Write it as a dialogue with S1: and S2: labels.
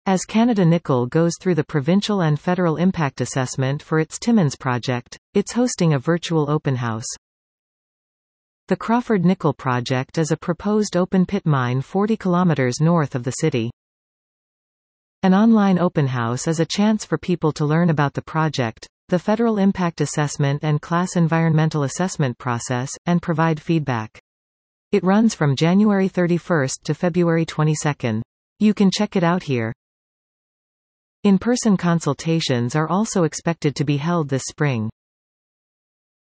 S1: As Canada Nickel goes through the provincial and federal impact assessment for its Timmins project, it's hosting a virtual open house. The Crawford Nickel project is a proposed open-pit mine 40 kilometers north of the city. An online open house is a chance for people to learn about the project, the federal impact assessment and class environmental assessment process, and provide feedback. It runs from January 31 to February 22. You can check it out here. In-person consultations are also expected to be held this spring.